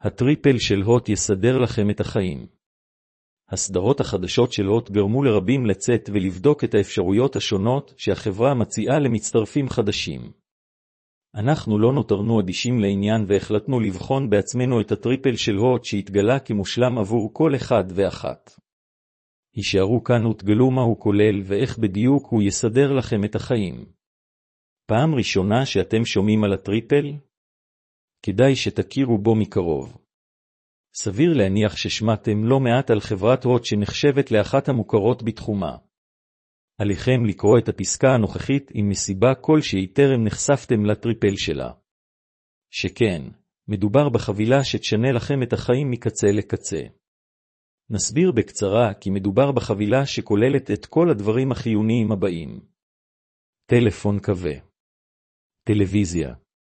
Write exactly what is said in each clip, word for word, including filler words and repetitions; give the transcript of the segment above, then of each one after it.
הטריפל של הוט יסדר לכם את החיים. הסדרות החדשות של הוט גרמו לרבים לצאת ולבדוק את האפשרויות השונות שהחברה מציעה למצטרפים חדשים. אנחנו לא נותרנו אדישים לעניין והחלטנו לבחון בעצמנו את הטריפל של הוט שהתגלה כמושלם עבור כל אחד ואחת. הישארו כאן ותגלו מה הוא כולל ואיך בדיוק הוא יסדר לכם את החיים. פעם ראשונה שאתם שומעים על הטריפל? כדאי שתכירו בו מקרוב. סביר להניח ששמעתם לא מעט על חברת הוט שנחשבת לאחת המוכרות בתחומה. עליכם לקרוא את הפסקה הנוכחית עם מסיבה כלשהי טרם נחשפתם לטריפל שלה. שכן, מדובר בחבילה שתשנה לכם את החיים מקצה לקצה. נסביר בקצרה כי מדובר בחבילה שכוללת את כל הדברים החיוניים הבאים. טלפון כבה, טלוויזיה,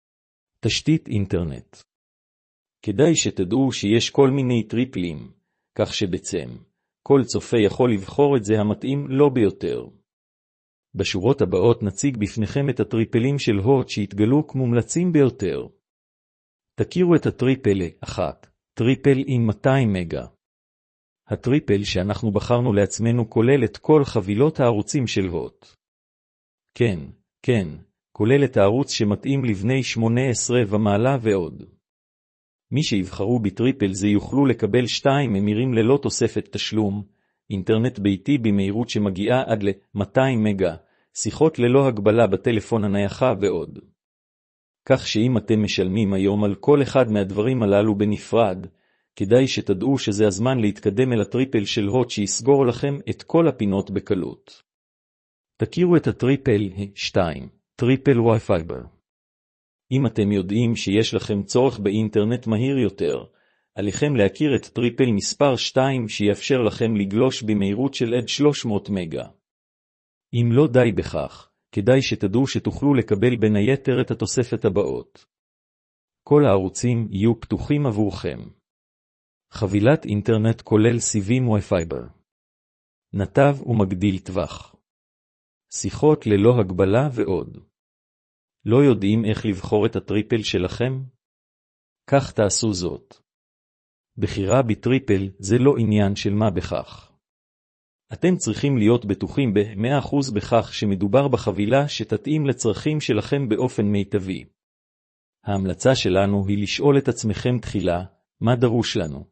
תשתית אינטרנט. כדאי שתדעו שיש כל מיני טריפלים, כך שבעצם כל צופה יכול לבחור את זה המתאים לו ביותר. בשורות הבאות נציג בפניכם את הטריפלים של הוט שהתגלו כמומלצים ביותר. תכירו את הטריפל אחת, טריפל עם מאתיים מגה. הטריפל שאנחנו בחרנו לעצמנו כולל את כל חבילות הערוצים של הוט. כן, כן, כולל את הערוץ שמתאים לבני שמונה עשרה ומעלה ועוד. מי שיבחרו בטריפל זה יוכלו לקבל שתיים אמירים ללא תוספת תשלום, אינטרנט ביתי במהירות שמגיעה עד ל-מאתיים מגה, שיחות ללא הגבלה בטלפון הנייחה ועוד. כך שאם אתם משלמים היום על כל אחד מהדברים הללו בנפרד, כדאי שתדעו שזה הזמן להתקדם אל הטריפל של הוט שיסגור לכם את כל הפינות בקלות. תכירו את הטריפל שתיים, טריפל ווי-פייבר. אם אתם יודעים שיש לכם צורך באינטרנט מהיר יותר, עליכם להכיר את טריפל מספר שתיים שיאפשר לכם לגלוש במהירות של עד שלוש מאות מגה. אם לא די בכך, כדאי שתדעו שתוכלו לקבל בין היתר את התוספת הבאות. כל הערוצים יהיו פתוחים עבורכם. חבילת אינטרנט כולל סיבים ווי-פייבר. נתב ומגדיל טווח. שיחות ללא הגבלה ועוד. לא יודעים איך לבחור את הטריפל שלכם? כך תעשו זאת. בחירה בטריפל זה לא עניין של מה בכך. אתם צריכים להיות בטוחים ב-מאה אחוז בכך שמדובר בחבילה שתתאים לצרכים שלכם באופן מיטבי. ההמלצה שלנו היא לשאול את עצמכם תחילה, מה דרוש לנו?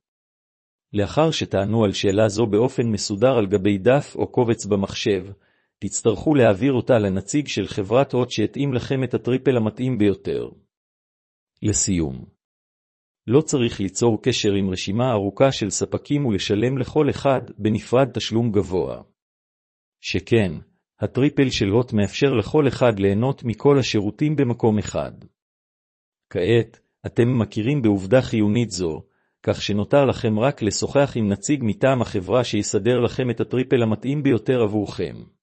לאחר שתענו על שאלה זו באופן מסודר על גבי דף או קובץ במחשב, תצטרכו להעביר אותה לנציג של חברת הוט שיתאים לכם את הטריפל המתאים ביותר. לסיום, לא צריך ליצור קשר עם רשימה ארוכה של ספקים ולשלם לכל אחד בנפרד תשלום גבוה. שכן, הטריפל של הוט מאפשר לכל אחד ליהנות מכל השירותים במקום אחד. כעת, אתם מכירים בעובדה חיונית זו, כך שנותר לכם רק לשוחח עם נציג מטעם החברה שיסדר לכם את הטריפל המתאים ביותר עבורכם.